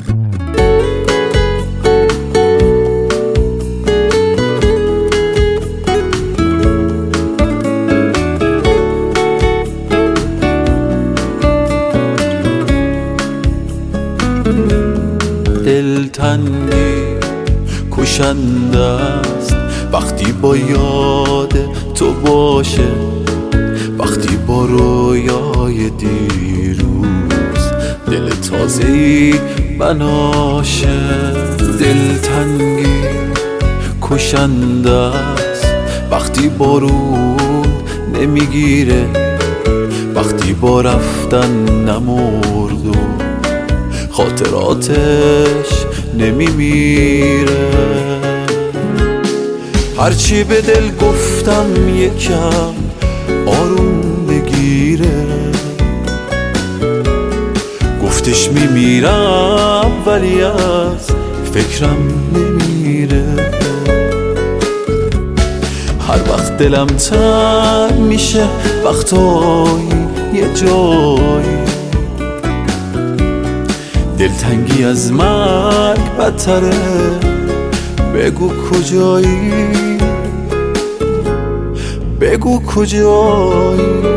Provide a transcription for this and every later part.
دلتنگی کشنده است وقتی با یاد تو باشه، وقتی با رویای دیروز دل تازه‌ای بناشه. دلتنگی کشنده است وقتی بارون نمیگیره، وقتی با رفتن نمرد و خاطراتش نمیمیره. هرچی به دل گفتم یکم آروم بگیره، گفتش میمیرم ولی از فکرم نمیره. هر وقت دلم تنگ میشه وقتایی یه جایی، دلتنگی از مرگ بدتره، بگو کجایی، بگو کجایی.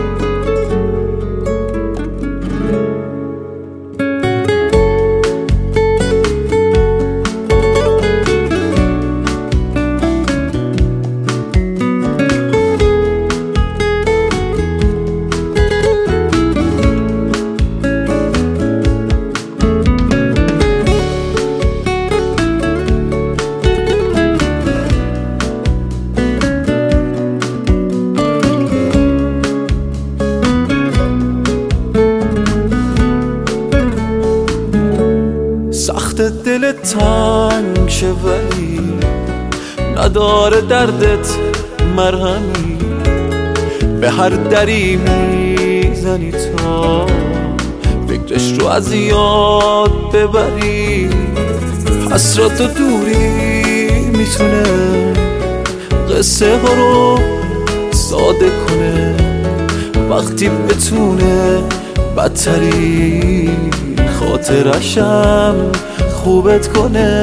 سخت دل تنگ شه ولی نداره دردت مرهمی، به هر دری میزنی تا فکرش رو از یاد ببری. حسرت و دوری میتونه قصه ها رو ساده کنه، وقتی بتونه بدترین خاطرشم خوبت کنه.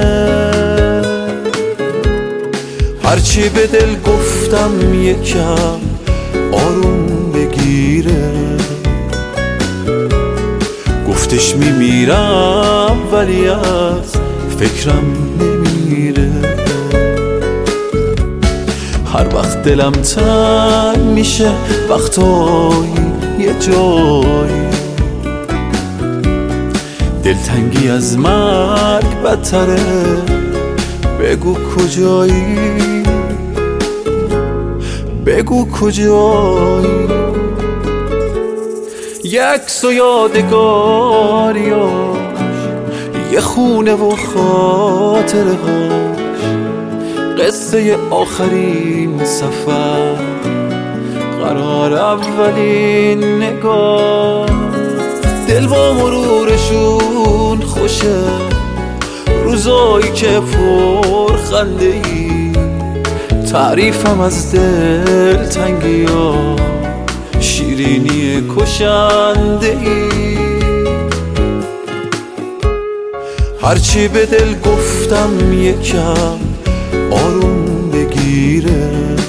هرچی به دل گفتم یکم آروم بگیره، گفتش میمیرم ولی از فکرم نمیره. هر وقت دلم تنگ میشه وقتایی یه جایی، دلتنگی از مرگ بدتره، بگو کجایی، بگو کجایی. یک عکس و یادگاریاش، یه خونه و خاطره هاش، قصه آخرین سفر، قرار اولین نگاه. دل با مرورشون خوشه، روزایی که پر خنده ای، تعریفم از دل تنگی ها، شیرینی کشنده ای. هرچی به دل گفتم یکم آروم بگیره،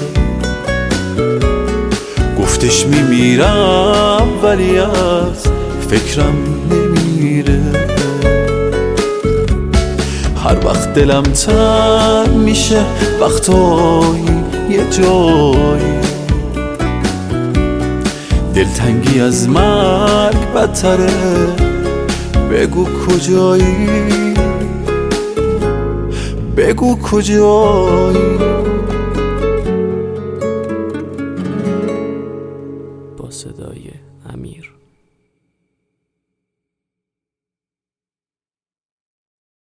گفتش میمیرم ولی از فکرم نمیره. هر وقت دلم تنگ میشه وقتایی یه جایی، دلتنگی از مرگ بدتره، بگو کجایی، بگو کجایی. با صدای امیر.